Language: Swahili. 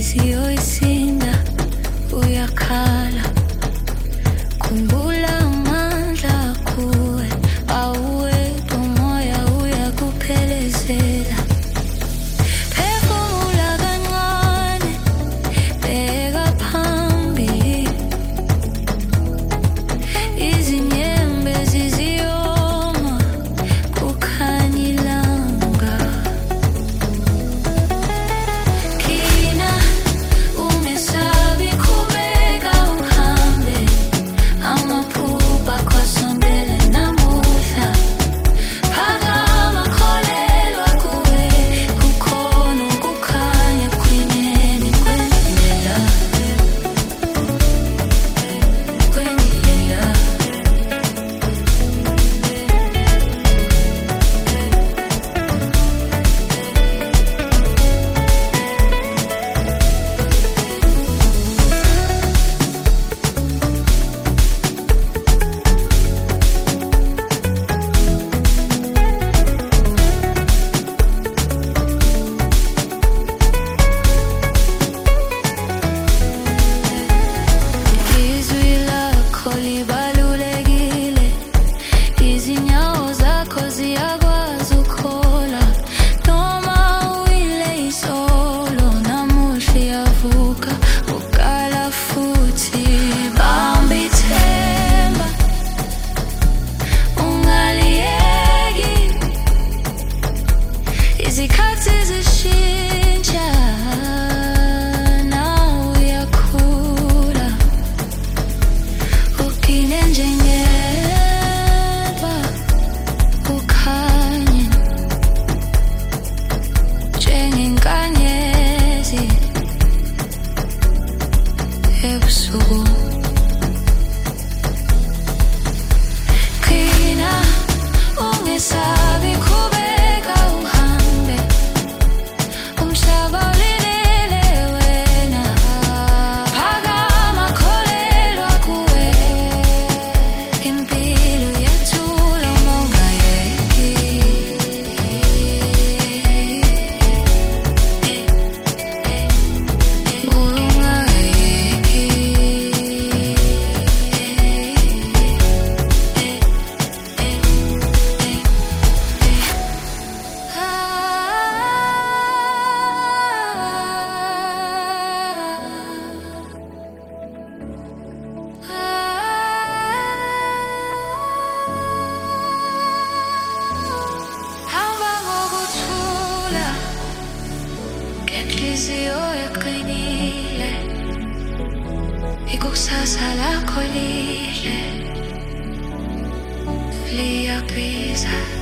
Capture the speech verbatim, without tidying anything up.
inhliziyo isinda uyakhala. Khumbula amandla kuwe, awuwedwa umoya uyakuphelezela. Phefumula kancane, bheka phambili. Izinyembezi ziziyoma, kukhanya ilanga. Kina ungesabi, qhubeka uhambe. Amaphupho akhosondele namuhla. Phakama, kholelwa kuwe, kukhona ukukhanya ekugcineni kwendlela. Kwendlela. Izwi lakho libalulekile, izinyawo zakho ziyakwazi ukhola. Noma uwile isolo, namuhla iyavuka, uqala futhi. Bamba ithemba, ungaliyeki. Izikhathi zishintsha, nawe uyakhula. Ugcine njengedwa, ukhanye njengenkanyezi ebusuku. Qina ungesabi, qhubeka uhambe. Umhlaba ulindele wena. Phakama, kholelwa kuwe. Impilo iyathula uma ungayeki. Ungayeki. Hamba ngokuthula, ngenhliziyo eqinile. Ikusasa lakho lihle, liyabiza.